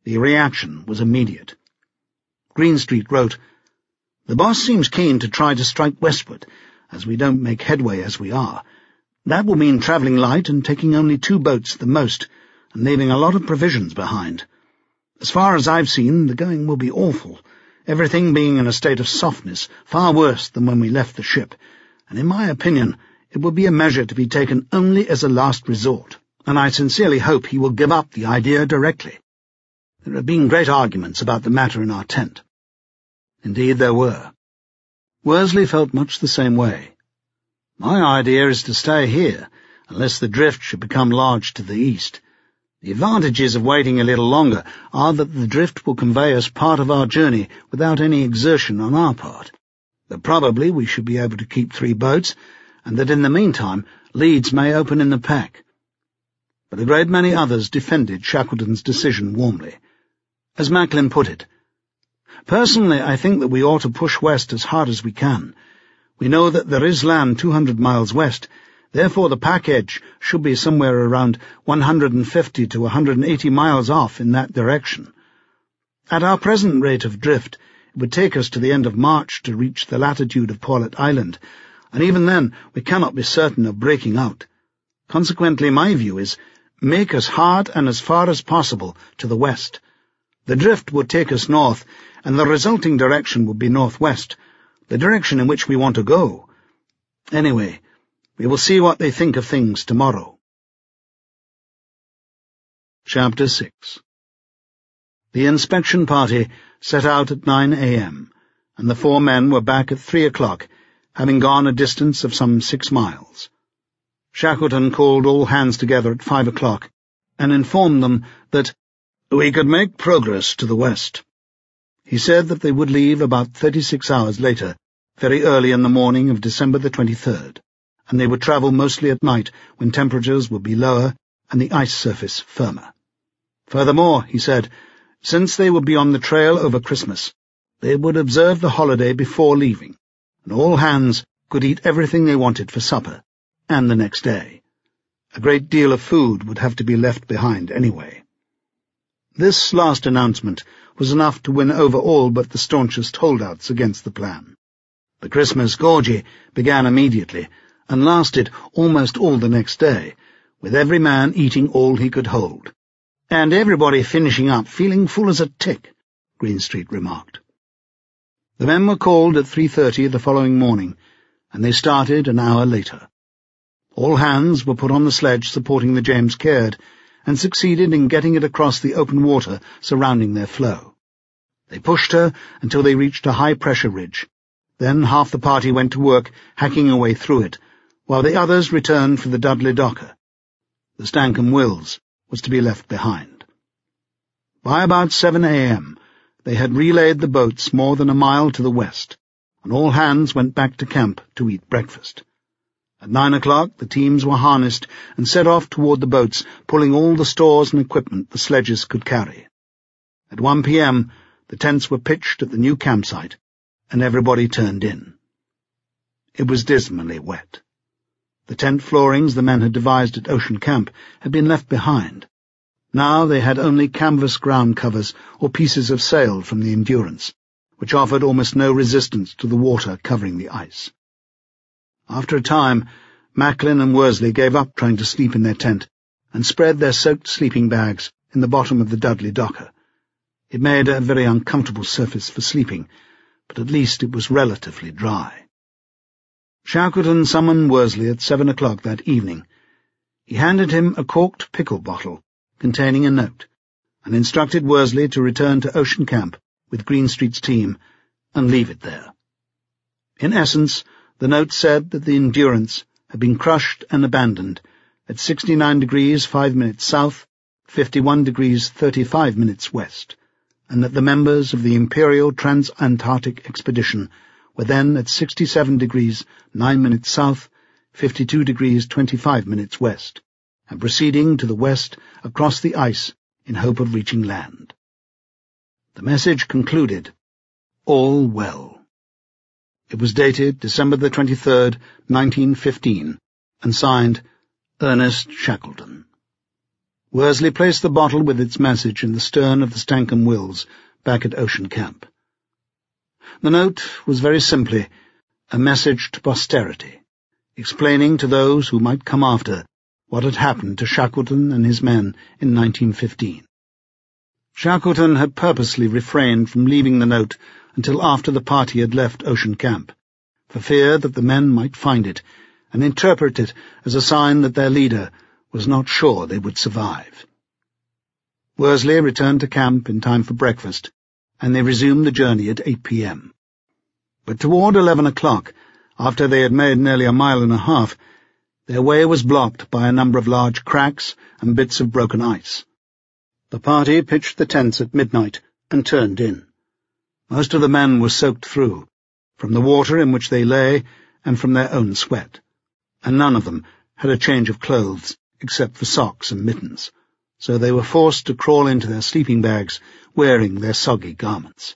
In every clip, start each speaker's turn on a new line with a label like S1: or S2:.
S1: The reaction was immediate. Greenstreet wrote, "The boss seems keen to try to strike westward, as we don't make headway as we are. That will mean travelling light and taking only 2 boats at the most, and leaving a lot of provisions behind. As far as I've seen, the going will be awful, everything being in a state of softness, far worse than when we left the ship, and in my opinion it will be a measure to be taken only as a last resort, and I sincerely hope he will give up the idea directly. There have been great arguments about the matter in our tent." Indeed there were. Worsley felt much the same way. "My idea is to stay here, unless the drift should become large to the east. The advantages of waiting a little longer are that the drift will convey us part of our journey without any exertion on our part, that probably we should be able to keep 3 boats, and that in the meantime leads may open in the pack." But a great many others defended Shackleton's decision warmly. As Macklin put it, "Personally, I think that we ought to push west as hard as we can. We know that there is land 200 miles west, therefore the pack edge should be somewhere around 150 to 180 miles off in that direction. At our present rate of drift, it would take us to the end of March to reach the latitude of Paulet Island, and even then we cannot be certain of breaking out. Consequently, my view is, make as hard and as far as possible to the west. The drift would take us north, and the resulting direction would be northwest, the direction in which we want to go. Anyway, we will see what they think of things tomorrow." Chapter 6. The inspection party set out at 9 a.m., and the 4 men were back at 3 o'clock, having gone a distance of some 6 miles. Shackleton called all hands together at 5 o'clock, and informed them that we could make progress to the west. He said that they would leave about 36 hours later, very early in the morning of December the 23rd, and they would travel mostly at night when temperatures would be lower and the ice surface firmer. Furthermore, he said, since they would be on the trail over Christmas, they would observe the holiday before leaving, and all hands could eat everything they wanted for supper, and the next day. A great deal of food would have to be left behind anyway. This last announcement was enough to win over all but the staunchest holdouts against the plan. The Christmas gorgie began immediately, and lasted almost all the next day, with every man eating all he could hold, and everybody finishing up feeling full as a tick, Greenstreet remarked. The men were called at 3:30 the following morning, and they started an hour later. All hands were put on the sledge supporting the James Caird, and succeeded in getting it across the open water surrounding their floe. They pushed her until they reached a high-pressure ridge. Then half the party went to work hacking away through it, while the others returned for the Dudley Docker. The Stancomb Wills was to be left behind. By about 7 a.m. they had relayed the boats more than a mile to the west, and all hands went back to camp to eat breakfast. At 9 o'clock the teams were harnessed and set off toward the boats, pulling all the stores and equipment the sledges could carry. At 1 p.m. the tents were pitched at the new campsite, and everybody turned in. It was dismally wet. The tent floorings the men had devised at Ocean Camp had been left behind. Now they had only canvas ground covers or pieces of sail from the Endurance, which offered almost no resistance to the water covering the ice. After a time, Macklin and Worsley gave up trying to sleep in their tent, and spread their soaked sleeping bags in the bottom of the Dudley Docker. It made a very uncomfortable surface for sleeping, but at least it was relatively dry. Shackleton summoned Worsley at 7 o'clock that evening. He handed him a corked pickle bottle containing a note, and instructed Worsley to return to Ocean Camp with Greenstreet's team and leave it there. In essence, the note said that the Endurance had been crushed and abandoned at 69 degrees 5 minutes south, 51 degrees 35 minutes west, and that the members of the Imperial Trans-Antarctic Expedition were then at 67 degrees 9 minutes south, 52 degrees 25 minutes west, and proceeding to the west across the ice in hope of reaching land. The message concluded, "All well." It was dated December the 23rd, 1915, and signed Ernest Shackleton. Worsley placed the bottle with its message in the stern of the Stancombe Wills back at Ocean Camp. The note was very simply a message to posterity, explaining to those who might come after what had happened to Shackleton and his men in 1915. Shackleton had purposely refrained from leaving the note until after the party had left Ocean Camp, for fear that the men might find it and interpret it as a sign that their leader was not sure they would survive. Worsley returned to camp in time for breakfast, and they resumed the journey at 8 p.m. But toward 11 o'clock, after they had made nearly a mile and a half, their way was blocked by a number of large cracks and bits of broken ice. The party pitched the tents at midnight and turned in. Most of the men were soaked through, from the water in which they lay and from their own sweat, and none of them had a change of clothes except for socks and mittens, so they were forced to crawl into their sleeping bags wearing their soggy garments.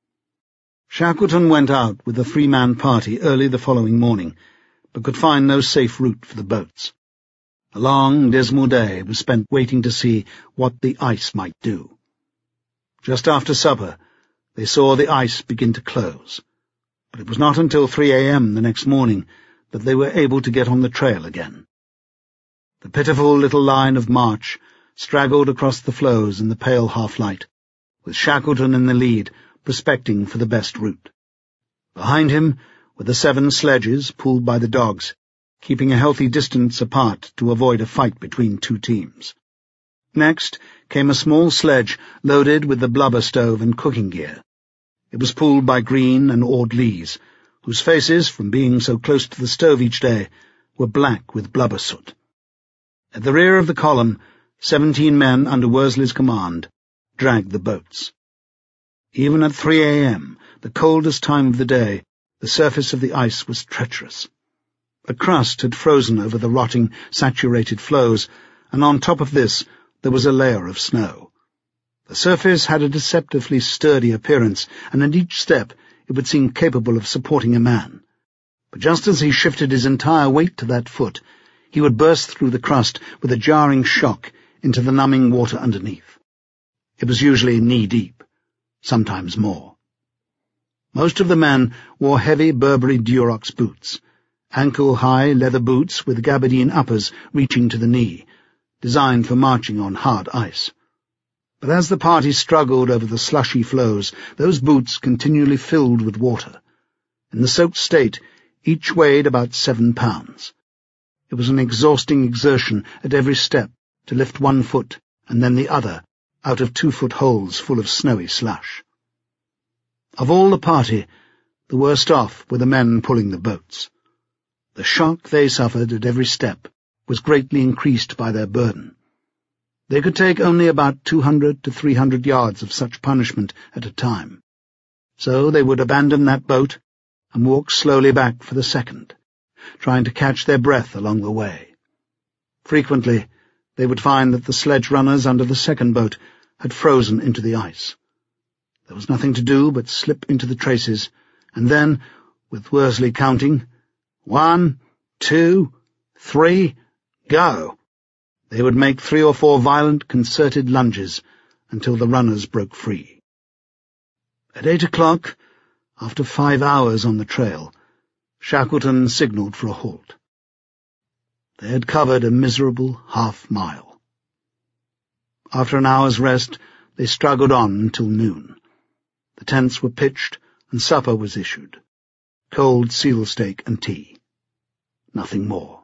S1: Shackleton went out with the 3-man party early the following morning, but could find no safe route for the boats. A long, dismal day was spent waiting to see what the ice might do. Just after supper, they saw the ice begin to close, but it was not until 3 a.m. the next morning that they were able to get on the trail again. The pitiful little line of march straggled across the floes in the pale half-light, with Shackleton in the lead, prospecting for the best route. Behind him were the 7 sledges pulled by the dogs, keeping a healthy distance apart to avoid a fight between 2 teams. Next came a small sledge loaded with the blubber stove and cooking gear. It was pulled by Green and Ord Lees, whose faces, from being so close to the stove each day, were black with blubber soot. At the rear of the column, 17 men under Worsley's command dragged the boats. Even at 3 a.m., the coldest time of the day, the surface of the ice was treacherous. A crust had frozen over the rotting, saturated floes, and on top of this there was a layer of snow. The surface had a deceptively sturdy appearance, and at each step it would seem capable of supporting a man. But just as he shifted his entire weight to that foot, he would burst through the crust with a jarring shock into the numbing water underneath. It was usually knee-deep, sometimes more. Most of the men wore heavy Burberry Durox boots, ankle-high leather boots with gabardine uppers reaching to the knee, designed for marching on hard ice. But as the party struggled over the slushy floes, those boots continually filled with water. In the soaked state, each weighed about 7 pounds. It was an exhausting exertion at every step to lift one foot and then the other out of 2-foot holes full of snowy slush. Of all the party, the worst off were the men pulling the boats. The shock they suffered at every step was greatly increased by their burden. They could take only about 200 to 300 yards of such punishment at a time. So they would abandon that boat and walk slowly back for the second, trying to catch their breath along the way. Frequently, they would find that the sledge runners under the second boat had frozen into the ice. There was nothing to do but slip into the traces, and then, with Worsley counting, 1, 2, 3, go! They would make 3 or 4 violent, concerted lunges until the runners broke free. At 8 o'clock, after 5 hours on the trail, Shackleton signalled for a halt. They had covered a miserable half-mile. After an hour's rest, they struggled on until noon. The tents were pitched and supper was issued. Cold seal steak and tea. Nothing more.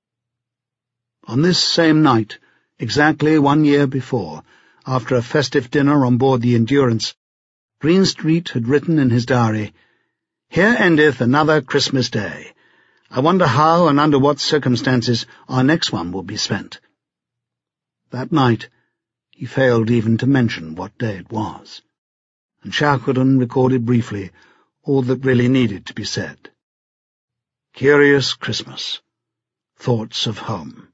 S1: On this same night, exactly 1 year before, after a festive dinner on board the Endurance, Greenstreet had written in his diary, "Here endeth another Christmas Day. I wonder how and under what circumstances our next one will be spent." That night he failed even to mention what day it was, and Shackleton recorded briefly all that really needed to be said. Curious Christmas. Thoughts of home.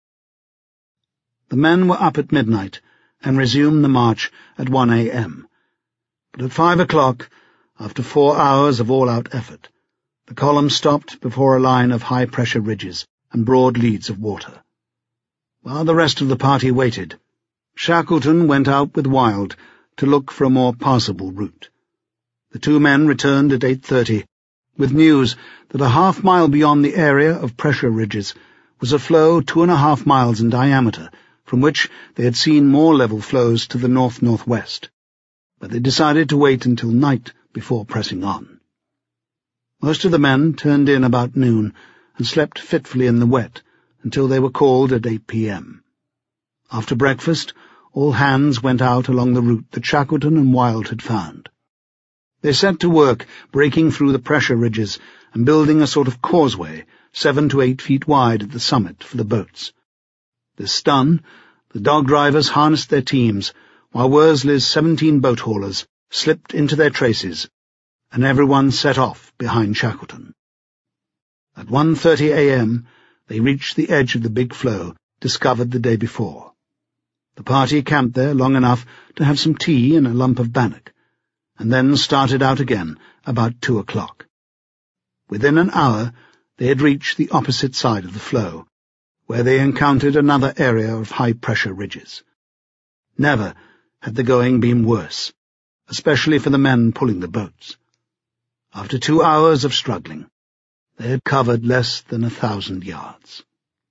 S1: The men were up at midnight and resumed the march at 1 a.m. But at 5 o'clock, after 4 hours of all-out effort, the column stopped before a line of high-pressure ridges and broad leads of water. While the rest of the party waited, Shackleton went out with Wild to look for a more passable route. The two men returned at 8:30 with news that a half-mile beyond the area of pressure ridges was a flow 2.5 miles in diameter, from which they had seen more level flows to the north-northwest. But they decided to wait until night before pressing on. Most of the men turned in about noon and slept fitfully in the wet until they were called at 8 p.m. After breakfast, all hands went out along the route that Shackleton and Wild had found. They set to work breaking through the pressure ridges and building a sort of causeway 7 to 8 feet wide at the summit for the boats. This done, the dog drivers harnessed their teams, while Worsley's 17 boat haulers slipped into their traces, and everyone set off behind Shackleton. At 1:30 a.m. they reached the edge of the big flow discovered the day before. The party camped there long enough to have some tea and a lump of bannock, and then started out again about 2 o'clock. Within an hour they had reached the opposite side of the flow, where they encountered another area of high-pressure ridges. Never had the going been worse, especially for the men pulling the boats. After 2 hours of struggling, they had covered less than 1,000 yards.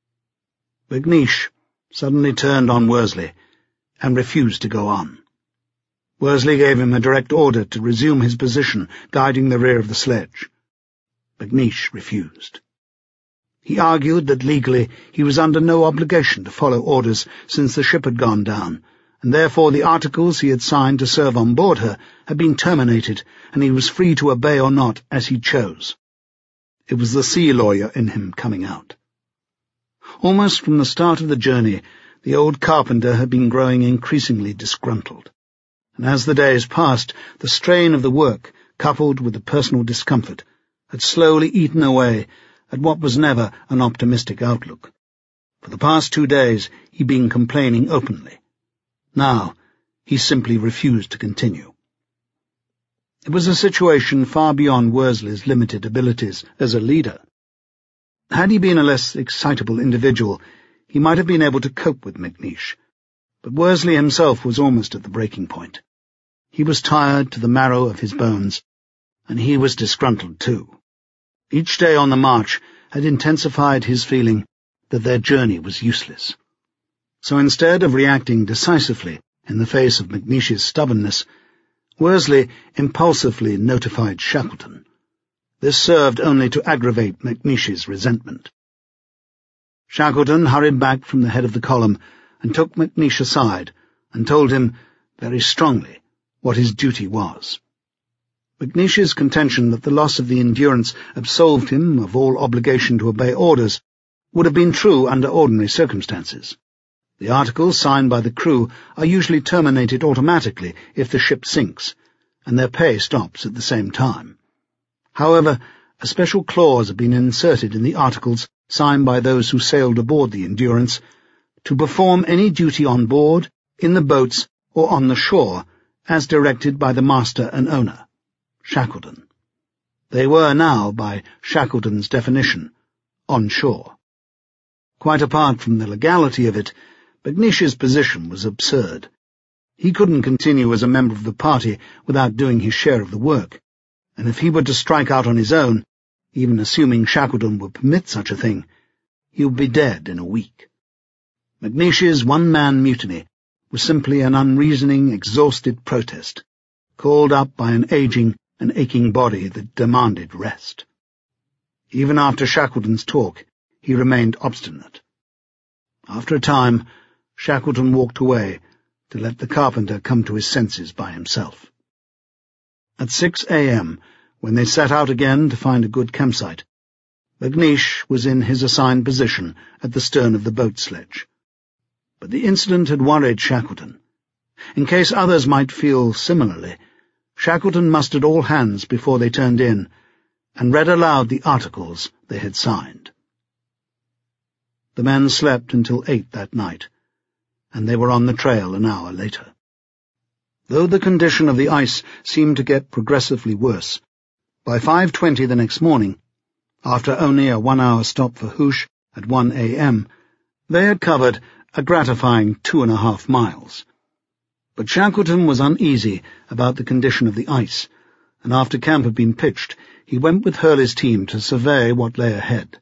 S1: McNeish suddenly turned on Worsley and refused to go on. Worsley gave him a direct order to resume his position guiding the rear of the sledge. McNeish refused. He argued that legally he was under no obligation to follow orders since the ship had gone down, and therefore the articles he had signed to serve on board her had been terminated, and he was free to obey or not as he chose. It was the sea lawyer in him coming out. Almost from the start of the journey, the old carpenter had been growing increasingly disgruntled, and as the days passed, the strain of the work, coupled with the personal discomfort, had slowly eaten away at what was never an optimistic outlook. For the past 2 days he'd been complaining openly. Now he simply refused to continue. It was a situation far beyond Worsley's limited abilities as a leader. Had he been a less excitable individual, he might have been able to cope with McNeish, but Worsley himself was almost at the breaking point. He was tired to the marrow of his bones, and he was disgruntled too. Each day on the march had intensified his feeling that their journey was useless. So instead of reacting decisively in the face of McNeish's stubbornness, Worsley impulsively notified Shackleton. This served only to aggravate McNeish's resentment. Shackleton hurried back from the head of the column and took McNeish aside and told him very strongly what his duty was. McNeish's contention that the loss of the Endurance absolved him of all obligation to obey orders would have been true under ordinary circumstances. The articles signed by the crew are usually terminated automatically if the ship sinks, and their pay stops at the same time. However, a special clause had been inserted in the articles signed by those who sailed aboard the Endurance to perform any duty on board, in the boats, or on the shore, as directed by the master and owner, Shackleton. They were now, by Shackleton's definition, on shore. Quite apart from the legality of it, McNeish's position was absurd. He couldn't continue as a member of the party without doing his share of the work, and if he were to strike out on his own, even assuming Shackleton would permit such a thing, he would be dead in a week. McNeish's one-man mutiny was simply an unreasoning, exhausted protest, called up by an aging and aching body that demanded rest. Even after Shackleton's talk, he remained obstinate. After a time, Shackleton walked away to let the carpenter come to his senses by himself. At 6 a.m., when they set out again to find a good campsite, McNeish was in his assigned position at the stern of the boat sledge. But the incident had worried Shackleton. In case others might feel similarly, Shackleton mustered all hands before they turned in, and read aloud the articles they had signed. The men slept until 8 that night, and they were on the trail an hour later. Though the condition of the ice seemed to get progressively worse, by 5:20 the next morning, after only a 1-hour stop for hoosh at 1 a.m., they had covered a gratifying 2.5 miles. But Shackleton was uneasy about the condition of the ice, and after camp had been pitched, he went with Hurley's team to survey what lay ahead.